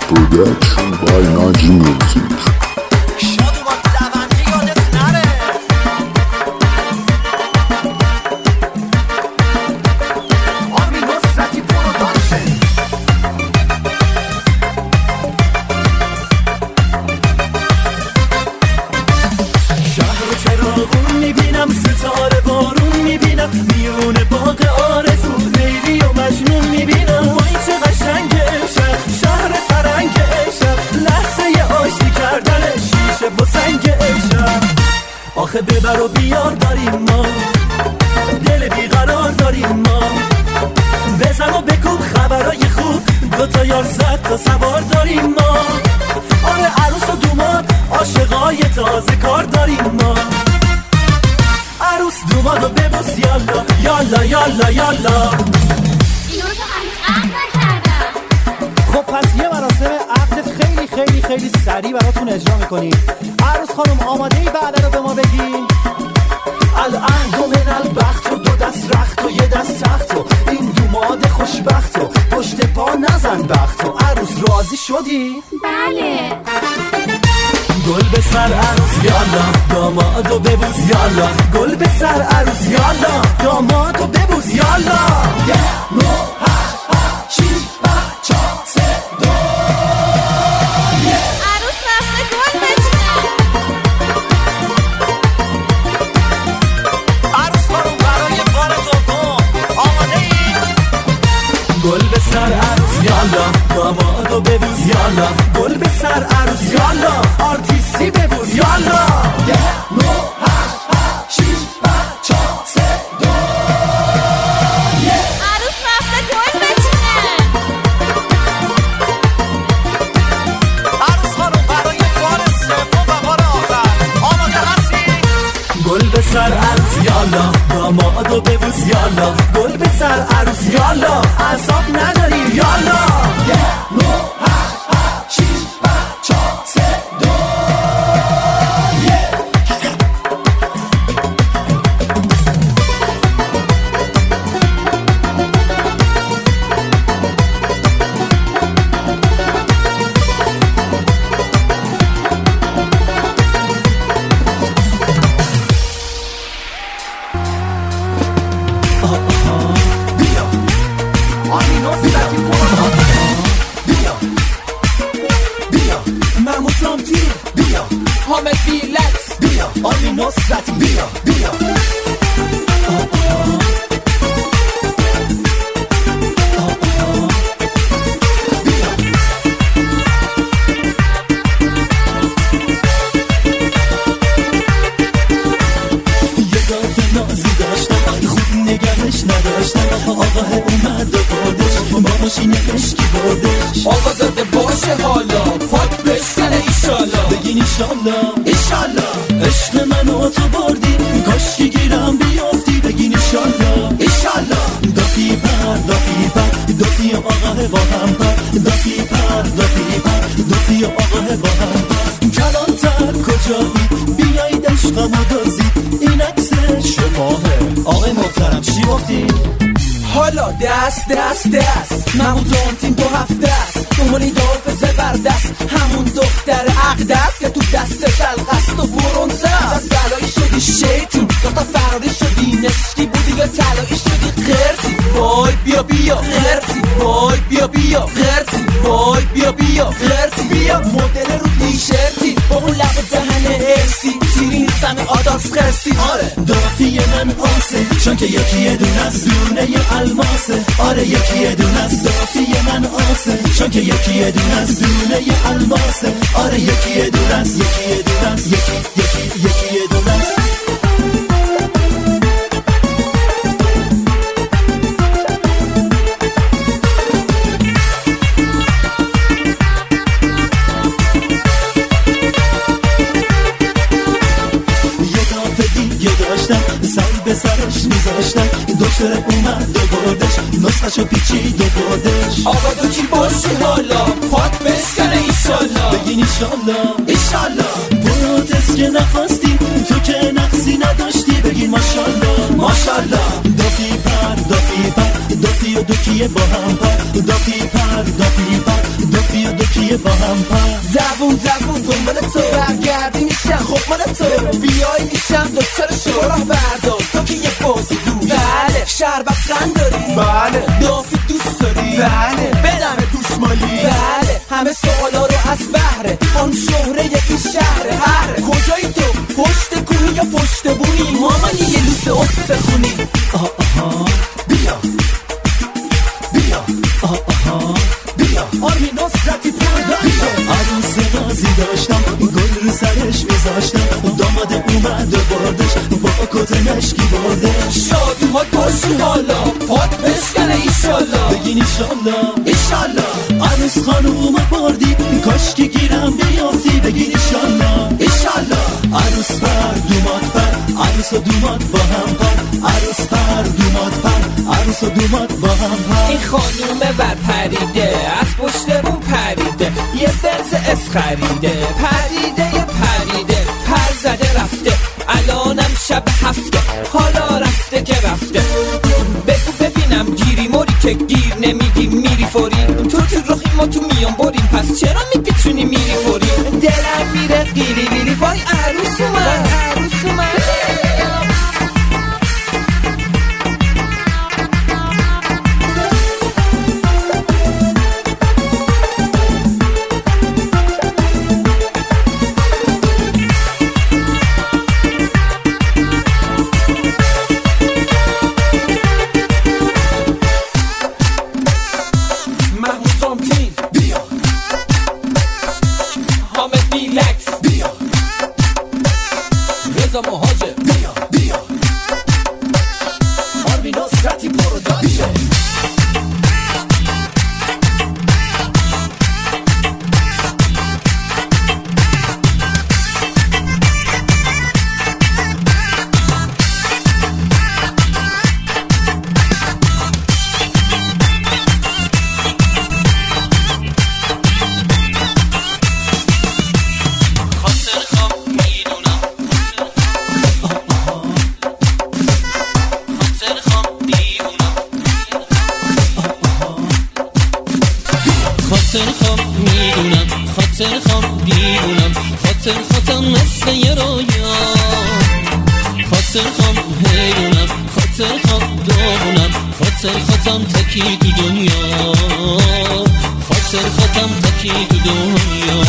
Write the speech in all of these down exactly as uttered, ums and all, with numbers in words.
Production by Naji Music. آخه ببر و بیار داریم ما، دل بیقرار داریم ما، بزن و بکوب خبرای خوب، دوتا یار صد تا سوار داریم ما. آره عروس و دوماد عاشقای تازه کار داریم ما. عروس دومادو ببوس یالا یالا یالا یالا. اینو تو هنوز عقد نکردم. خب پس یه مراسم عقد خیلی خیلی خیلی سریع براتون اجرا میکنیم. عروس خانم آماده ای بعد رو به ما بگی؟ الان دو من البخت و دو دست رخت و یه دست تخت و این دوماد خوشبخت و پشت پا نزن بخت و عروس راضی شدی؟ بله. گل به سر عروس یالا دامادو ببوس یالا. گل به سر عروس یالا دامادو ببوس یالا. یه نو هشت هشت شیش پنج چهار سه دو. عروس رفته گل بچینه. عروس خانم برای بار دوم آماده ای؟ گل به سر عروس یالا دامادو ببوس یالا. گل به سر عروس یالا آرتیستی ببوس یالا. یه نو هشت هشت شیش پنج چهار سه دو. عروس رفته گل بچینه. عروس خانم برای بار سوم و بار آخر آماده هستی؟ گل به سر عروس یالا دامادو ببوس یالا. گل به سر عروس یالا اعصاب نداری یالا. یه نو هشت هشت شیش پنج چهار سه دو. حامد بیلکس بیا آمی نصرتی بیا بیا. یه دافت نازی داشتم خوب نگهش نداشتم. آقا اومد و بردش با ماشین عشقی بردش. آقا زده باشه حالا پاک بشکنه ایشالا. بگین ایشالا ایشالا. عشق منو تو بردی کاشکی گیرم بیافتی. بگین ایشالا ایشالا. دافی پر دافی پر دافی آقا با هم پر. دافی پر دافی پر دافی آقا با هم پر. کلانتر کجایی بیایید عشقمو دازید. این عکس شماهه آقای محترم چی گفتی؟ حالا دست دست دست محمود تیم تو هفت دست دومانی داف زبردست همون دختر عقدست که تو دست دلقست و برونزه است. بلایی شدی شیطون داختا فراری شدی نشکی بودی یا تلایی شدی خرسی. وای بیا بیا خرسی. وای بیا بیا خرسی. وای بیا بیا خرسی. بیا مدل رو تیشرتی با اون لب و دهن ارسی تیرین زمه آدارس خرسی. آره دافی من آسه چون که یکی یه دون از دونه ی الماسه. آره یکی یه دون از دافی من آسه چون که یکی یه دون از دونه ی الماسه. آره یکی یه دون از یکی یه دون از یکی یکی یکی یه دون از. سر به سرش میذاشتن دکتر اومد و بردش نسخشو پیچید و بردش. آقا تو کی باشی حالا پاک بشکنه ایشالا. بگین ایشالا ایشالا. بودت که نخواستی تو که نقصی نداشتی. بگین ماشالله ماشالله. دافی پر دافی پر دافی و دوکیه با هم پر. دافی پر دافی پر دافی و دوکیه یکی با هم پر زبون زبون دنبال تو برگردی میشم خب مال تو بیایی میشم دکتر شوراه بردار تو که یه بازی دوش بله شربت رنگ داری بله دافی دوست داری بله بدم گوشمالی بله همه سوالا رو از بهره آن شهره یکی شهره هر کجایی تو پشت کوهی یا پشت بونی مامانی یه لوس استخونی آه آها بیا بیا آه آها بیا آرمین نصرتی پرداشت عروس غازی داشتم گل رو سرش میذاشتم داماد اومد و بردش با کت مشکی بردش شادی ها گوشی حالا پاد بشکنه ایشالله بگین ایشالله ایشالله عروس خانوم بردی کاشکی گیرم بیافتی بگین ایشالله ایشالله عروس پر دومات پر عروس و دومات با هم پر عروس پر دومات پر عروس و دومات با هم پر این خانوم بر پریده از پشت بون پریده یه برز اس خریده پریده یه پریده پر زده رفته الانم شب هفته حالا رفته که رفته بگو ببینم گیری موری که گیر نمیدی میری فوری تو تو رخی ما تو میان بریم پس چرا میپیچونی میری فوری دلم میره قیلی بیلی وای عروس اومد عروس اومد تکی تو دنیا خاطر خودم تکی تو دنیا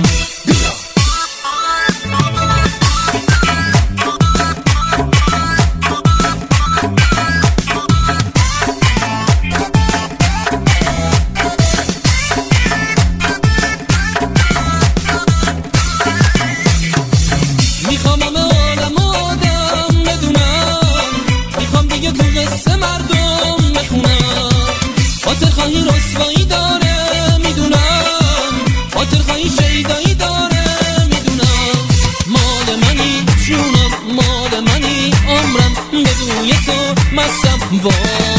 میخوام همه عالم آدم بدونم میخوام دیگه تو قصه مردم بخونم خاطر خواهی رسوایی داره میدونم خاطر خواهی شیدایی داره میدونم مال منی جونم مال منی عمرم بدون تو مستم وای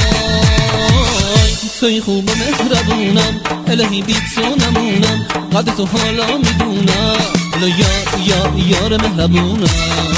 توی خوب و مهربونم الهی بی تو نمونم قدر تو حالا میدونم الا یار یار یار مهربونم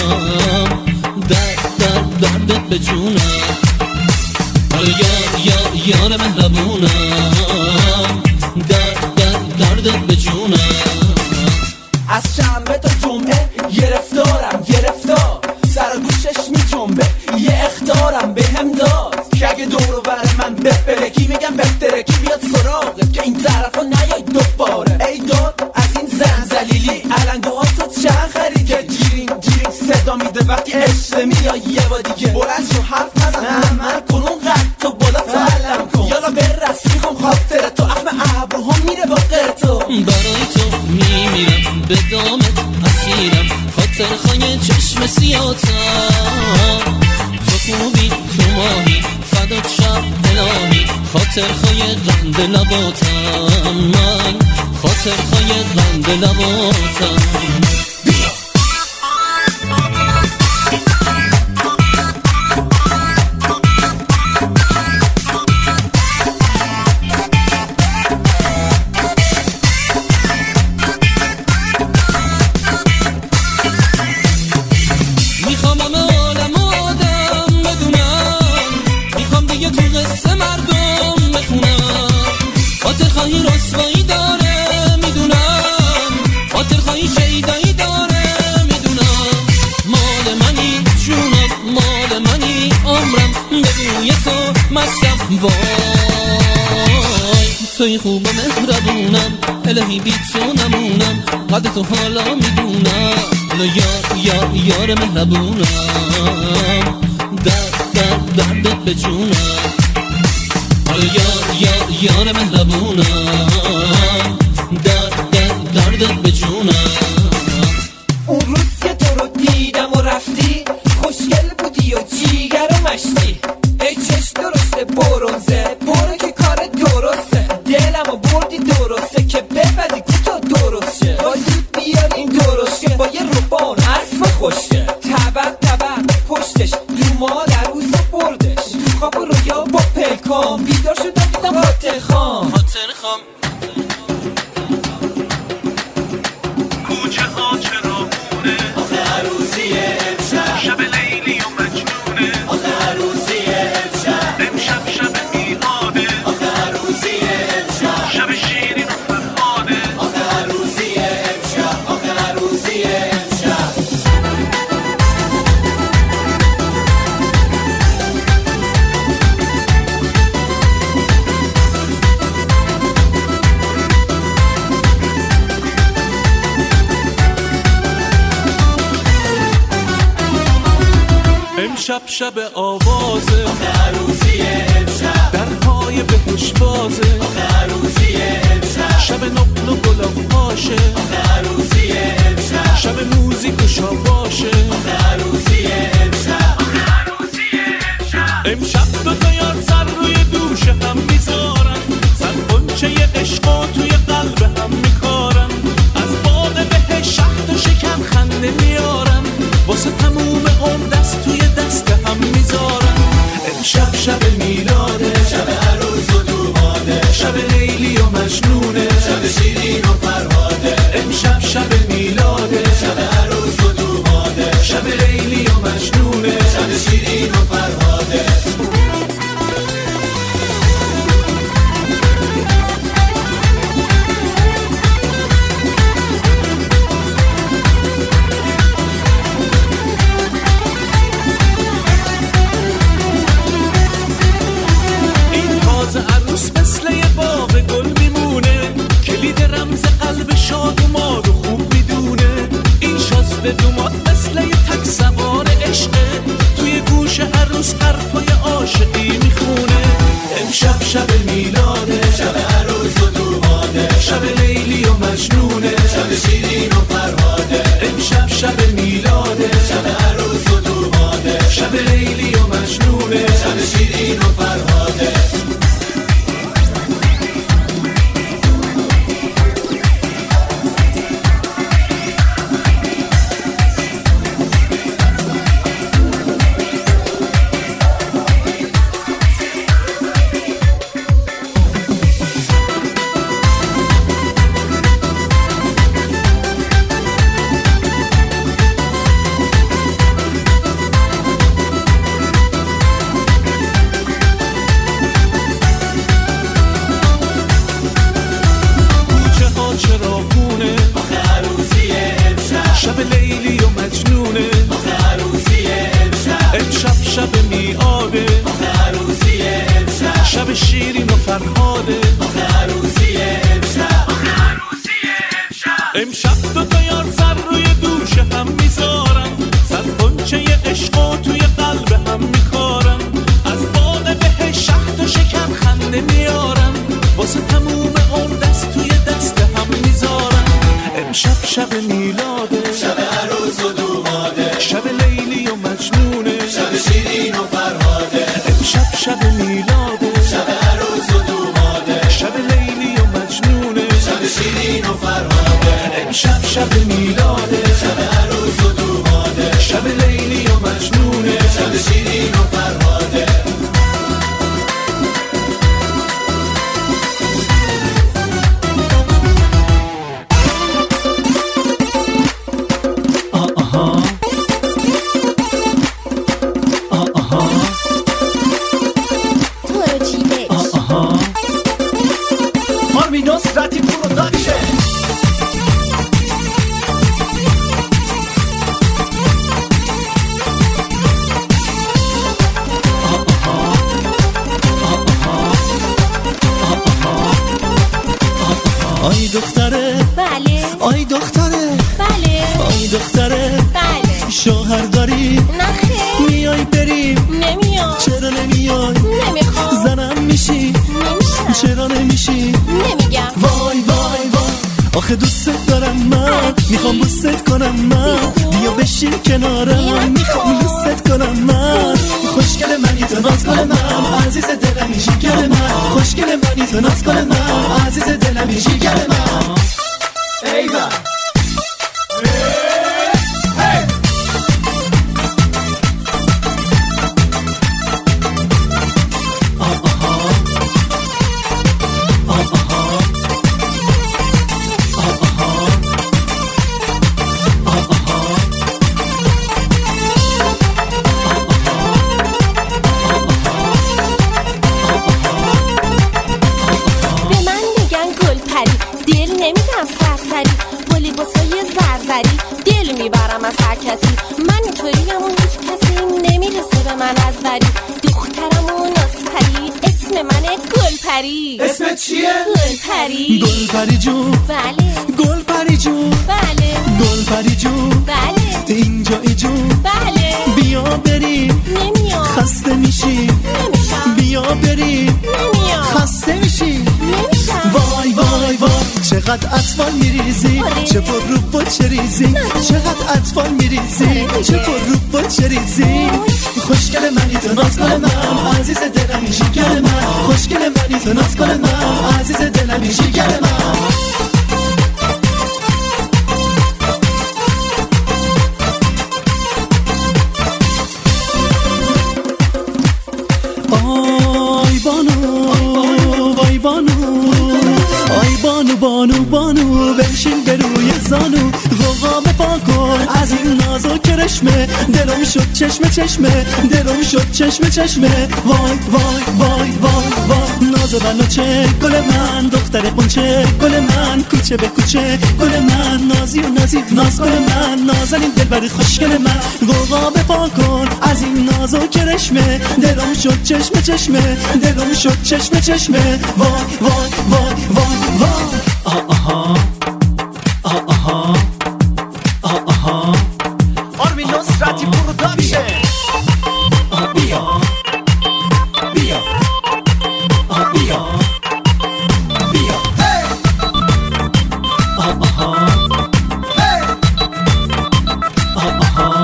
درد درد دردت به جونم الا یار یار یار مهربونم درد درد دردت به جونم از شنبه تا جمعه گرفتارم گرفتار سر گوشش می جنبه یه اخطارم به هم داد که اگه دورو بر من بپلکی میگم بهترکی بیاد سراغت که این طرفا نیای دوباره ای داد از این زن زلیلی علنگوها تو چند خرید که جیرین جیرین صدا میده وقتی عشق میای یه با دیگه بلند شو حرف نزن من کنون قد تو بالا تعلم کن یالا برس میخوام خاطر تو اخم ابروها میره با غیر تو برای تو میمیرم به دامت اسیرم خاطر خواهی چشم سیاتم تو خوبی تو ماهی فدات شب الهی خاطر خواهی غند لباتم من خاطر خواهی غند لباتم خاطر خواهی رسوایی داره توی خوب و مهربونم، الهی بی تو نمونم، قدر تو حالا میدونم، حالا یار یار یار مهربونم، درد درد دردت به جونم، حالا یار یار یار مهربونم، درد درد دردت به جونم. اون روز که تو رو دیدم و رفتی، خوشگل بودی و جیگر و مشتی، ای چشم درسته برونزه، برو که کار درسته، دلم و بردی درسته که بپدی که تو درست شه، با زود بیار این درست شه، با یه روبان اسب خوشه، طبق طبق پشتش رو مادر روز بردش، تو خواب و رویا با پلکام بیدار شدم دیدم خاطر خام خاطر خام کوچه ها چراغونه، آخه عروسیه امشب، شب لیلی و مجنونه، آخه عروسیه امشب، امشب شب میلاده، آخه عروسیه امشب، شب شیرین و فرهاده، آخه عروسیه امشب، آخه عروسیه امشب. امشب شب آوازه، آخه عروسیه امشب، درهای بهش بازه، آخه عروسیه امشب، شب نقل و گلاب پاشه، آخه عروسیه امشب، شب موزیک و شاباشه، آخه عروسیه امشب، آخه عروسیه امشب. امشب دو تا یار سر روی دوش هم میذارن، سر قنچه عشق و توی قلب هم میکارن، از باغ بهش شهد و شکر خنده میارن، واسه تموم عمر دست توی دست هم میذارن. امشب شب میلاده، شب عروس و دوماده، شب لیلی و مجنونه، شب شیرین و فرهاده، امشب شب میلاده، شب عروس و دوماده، شب لیلی و مجنونه، شب شیرین و فرهاده. این تازه عروس مثل یه باغ گل میمونه، کلید رمز قلب شاد و ماد و خوب میدونه، این شازده دوماد مثل یه تک سوار عشقه، توی گوش عروس حرفای عاشقی میخونه. امشب شب میلاده، شب عروس و دوماده، شب لیلی و مجنونه، شب شیرین و فرهاده، امشب شب میلاده، شب عروس و دوماده، شب لیلی و مجنونه، شب شیرین و فرهاده. کوچه ها چراغونه، آخه عروسیه امشب، شب لیلی و مجنونه، آخه عروسیه امشب، امشب شب میاده، آخه عروسیه امشب، شب شیرین و فرهاده، آخه عروسیه امشب، آخه عروسیه امشب. امشب دو تا یار سر روی دوش هم میذارن، سر قنچه عشق و توی قلب هم میکارن، از باغ بهش شهد و شکر خنده میارن، واسه تموم عمر دست توی دست هم میذارن. امشب شب میلاده، شب عروس و دوماده، شب لیلی و مجنونه، شب شیرین و فرهاده، امشب شب میلاده، شب عروس و دوماده، شب لیلی و مجنونه، شب شیرین و فرهاده، امشب شب میلاده، شب عروس و دوماده، شب لیلی و مجنونه، شب شیرین و فرهاده. تو رو چیدش آرمین نصرتی پروداکشن. آی دختره بله آی دختره بله آی دختره بله شوهر داری نخیر میای بریم نمیام چرا نمیای نمیخوام زنم میشی نمیشم چرا نمیشی نمیگم وای وای وای آخه دوست دارم من میخوام بوست کنم من بیا بشین کنارم میخوام بوست کنم من خوشگل منی تو ناز کن من عزیز دلم شکر من خوشگل منی تو ناز کن من عزیز دلم شکر من ایوان میبرم از هر کسی من اینطوریم و هیچ کسی نمیرسه به من از وری دخترم و نازپری اسم منه گلپری اسمت چیه؟ گلپری گلپری جون بله گلپری جون بله گلپری جون بله اینجایی جون بله بیا بریم نمیام خسته میشی نمیشم بیا بریم نمیام خسته میشی نمیشم وای وای وای چقدر اطفال میریزی آره. چه پر رو با چه ریزی چقدر اطفال میریزی چه پر رو با چه ریزی خوشگل منی تو ناز کن من عزیز دلم شکر من خوشگل منی تو ناز کن من عزیز دلم شکر من آی بانو وای بانو آی بانو بانو بانو بنشین به روی زانو غوغا بپا کن از این ناز و کرشمه دلم شد چشمه چشمه دلم شد چشمه چشمه وای وای وای وای وای ناز و بناچه گل من دختر قنچه گل من کوچه به کوچه گل من نازی و نازی ناز گل من نازنین دلبر خوشگل من غوغا بپا کن از این ناز و کرشمه دلم شد چشمه چشمه دلم شد چشمه چشمه وای وای وای وای وای آه آها آه آها آه آها آرمین نصرتی پروداکشن بیا بیا آه بیا بیا آه آها آه آها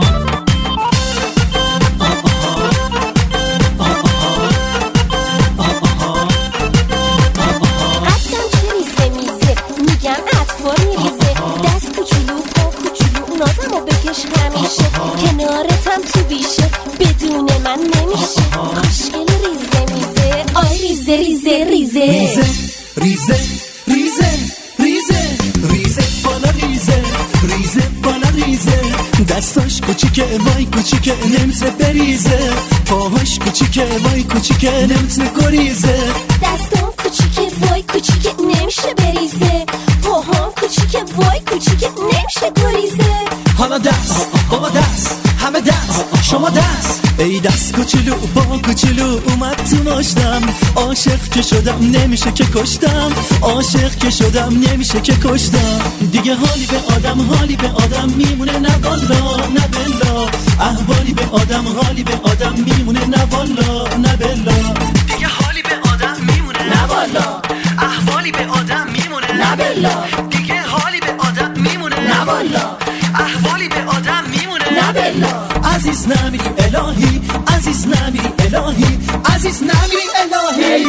کنارتم تو بیشه بدون من نمیشه خوشگل ریزه میزه آی ریزه ریزه ریزه ریزه ریزه ریزه ریزه ریزه بالا ریزه ریزه بالا ریزه دستاش کوچیکه وای کوچیکه نمیتونه بریزه پاهاش کوچیکه وای کوچیکه نمیتونه گریزه دستام کوچیکه وای کوچیکه نمیشه بریزه پاهام کوچیکه وای کوچیکه نمیشه گریزه حالا دست بابا دست همه دست شما دست ای دست کوچولو با کوچولو اومد تو ماشتم عاشق که شدم نمیشه که کشتم عاشق که شدم نمیشه که کشتم دیگه حالی به آدم حالی به آدم میمونه نه والا نه بلا احوالی به آدم حالی به آدم میمونه نه والا نه بلا دیگه حالی به آدم میمونه نه والا احوالی به آدم میمونه نه بلا دیگه حالی به آدم میمونه نه والا احوالی به آدم میمونه نه بلا عزیز نمیری الهی عزیز نمیری الهی عزیز نمیری الهی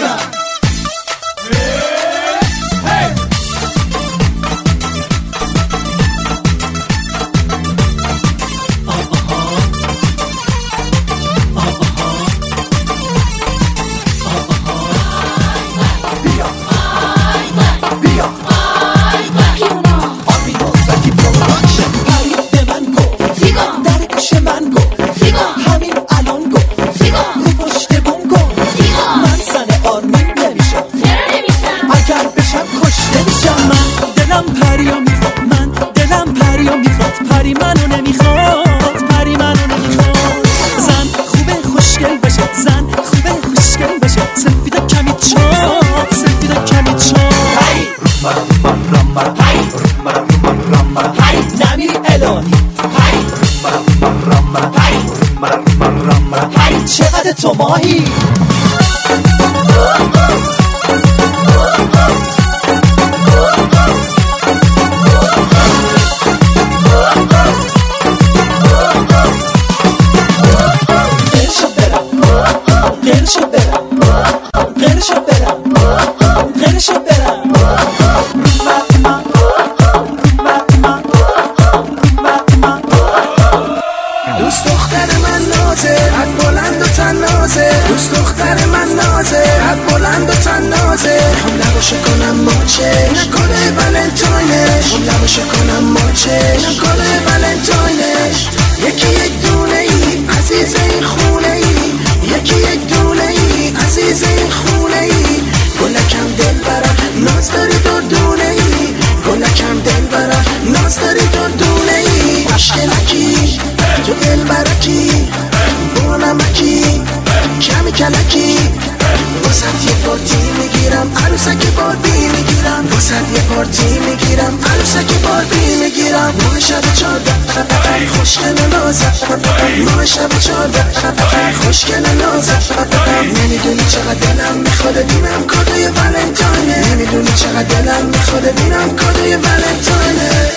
سفید کمی چاپ سفید کمی چاپ رامبا رامبا رامبا رامبا نمیری الهی رامبا رامبا رامبا رامبا رامبا چقدر تو ماهی خوشگل نازت نمیدونی چقدر دلم میخواد ببینم کادوی ولنتاینه نمیدونی چقدر دلم میخواد ببینم کادوی ولنتاینه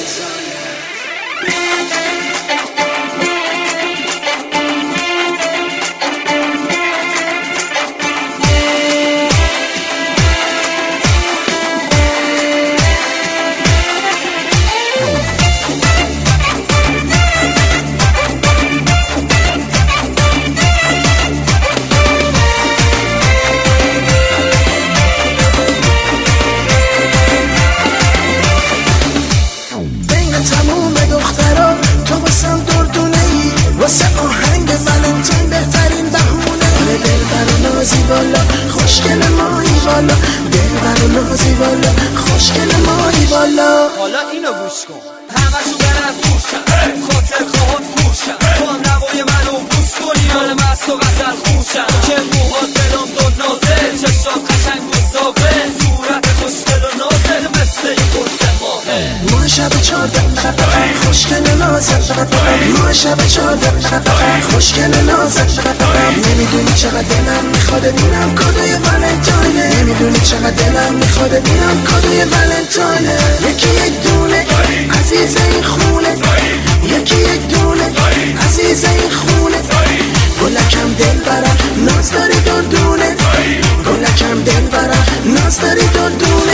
حالا اینو گوش کن همه شو برن خوشم خاطر خواهد خوشم تو هم نوای منو بوس کنی حال مست و غزل خوشم که موهات دلم داد نازل چشات قشنگ گستاقه صورت خوشگل و نازل مثل یه قرص ماهه ما شب چارده خوشگل نازل ما شب چارده خوشگل نازل نمیدونی چقدر دلم میخواد ببینم کادوی ولنتاینه نمیدونی چقدر دلم میخواد ببینم کادوی ولنتاینه یکی یک دونه عزیز این خونه یکی یک دونه عزیز این خونه گلکم دل برم ناز داری دردونه گلکم دل برم ناز داری دردونه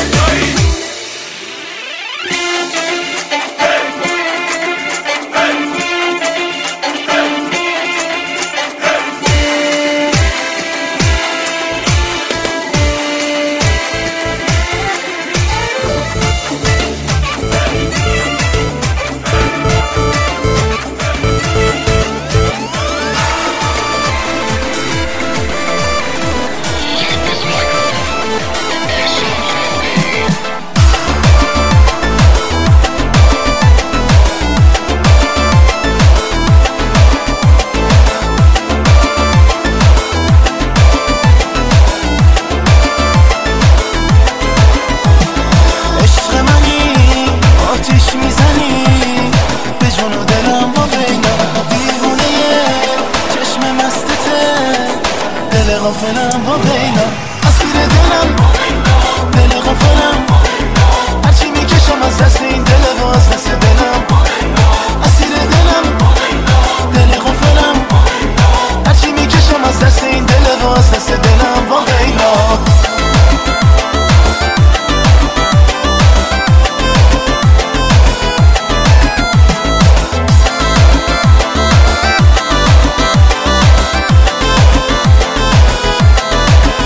غافلم با بینا اسیر دلم دل غافلم هرچی میکشم از دست این دل و از دست دلم اسیر دلم دل غافلم هرچی میکشم از دست این دل و از دست دلم با بینا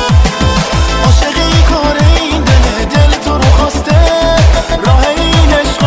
راه اینش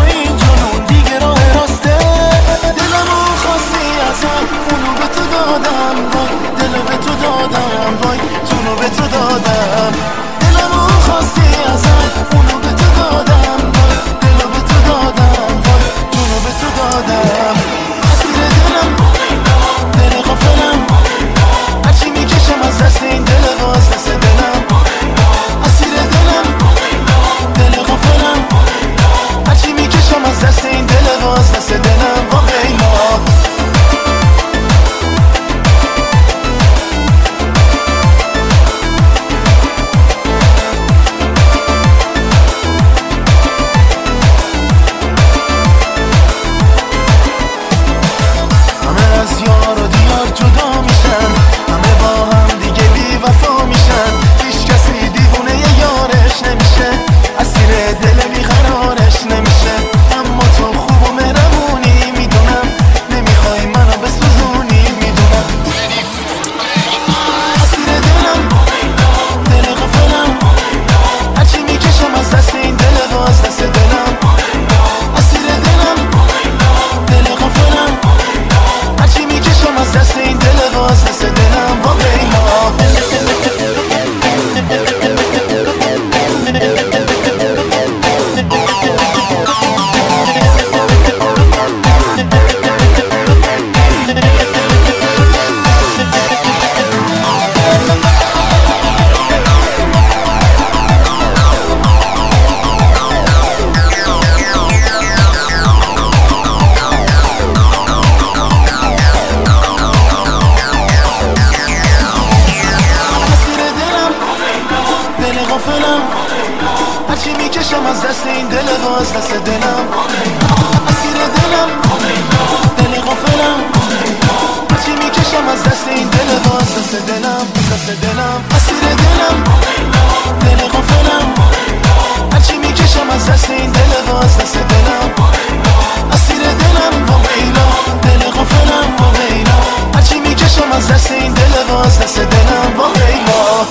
دلم اسیر دلم دل غافلم هرچی میکشم از دست این دل و از دست دلم از دست دلم اسیر دلم دل غافلم هرچی میکشم از دست این دل و از دست دلم اسیر دلم و ویلا دل غافلم و ویلا هرچی میکشم از دست این دل و از دست دلم و ویلا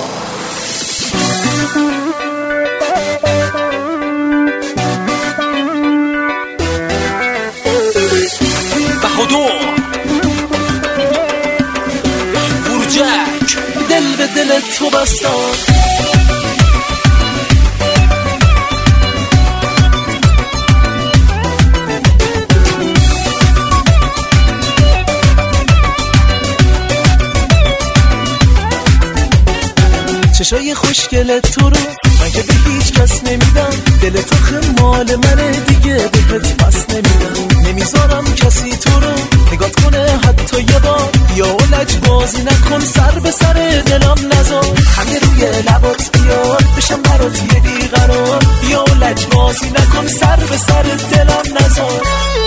فروجک دل به دل تو بستان چشای خوشگل تو رو من که به هیچ کس نمیدم دل تو خمال منه دیگه بهت پس نمیدم نمیذارم کسی تو رو نگات کنه حتی یه بار یا لج بازی نکن سر به سر دلم نذار همه روی لبات بیار بشم برات یه بیقرار یا لج بازی نکن سر به سر دلم نذار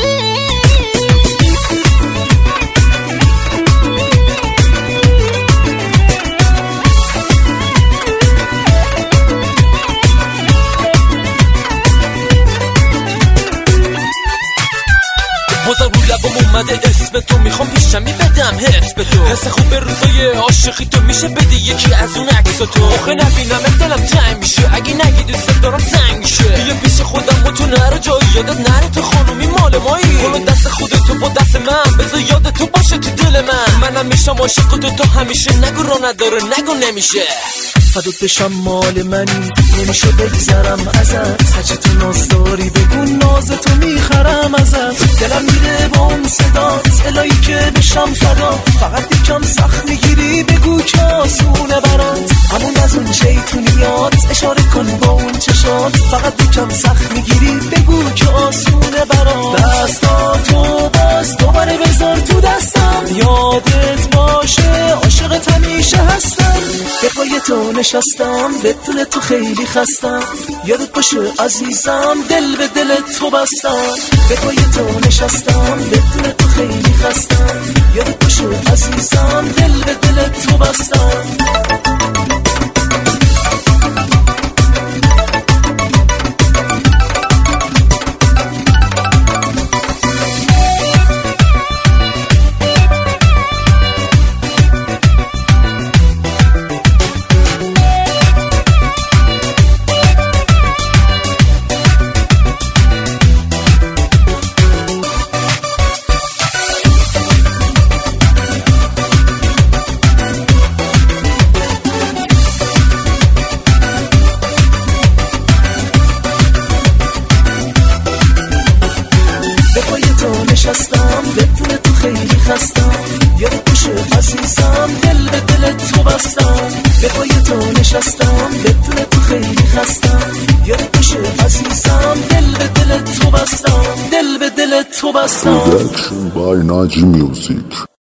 بازم رو لبم اومده اسم تو میخوام پیشمی بدم حس به تو حس خوب به روزای عاشقی تو میشه بدی یکی از اون عکس تو آخه نبینم دلم تنگ میشه اگه نگی دوست دارم سنگ میشه بیا پیش خودم با تو نرو جایی یادت نره تو خانومی مال مایی کنو دست خودتو با دست من بذار یاد تو باشه تو دل من منم میشم عاشق تو تو همیشه نگو رو نداره نگو نمیشه فدات بشم مال منی نمیشه بگذرم ازت هرچی تو ناز داری بگو ناز تو میخرم ازت دلم میره با اون صدات الهی که بشم فدا فقط یکم سخت میگیری بگو که آسونه برات همون از اون شیطونیات اشاره کن با اون چشات فقط یکم سخت میگیری بگو که آسونه برات دستاتو باز دوباره بذار تو دستم یادت باشه عاشقت همیشه هستم به پای تو نشستم بدون تو خیلی خستم یادت باشه عزیزم دل به دل تو بستم به پای تو نشستم بدون تو خیلی خستم یادت باشه عزیزم دل به دل تو بستم نشستم بدون تو خیلی خستم یادت باشه عزیزم دل به دل تو بستم به پای تو نشستم بدون تو خیلی خستم یادت باشه عزیزم دل به دل تو بستم دل به دل تو بستم Production by Naji Music.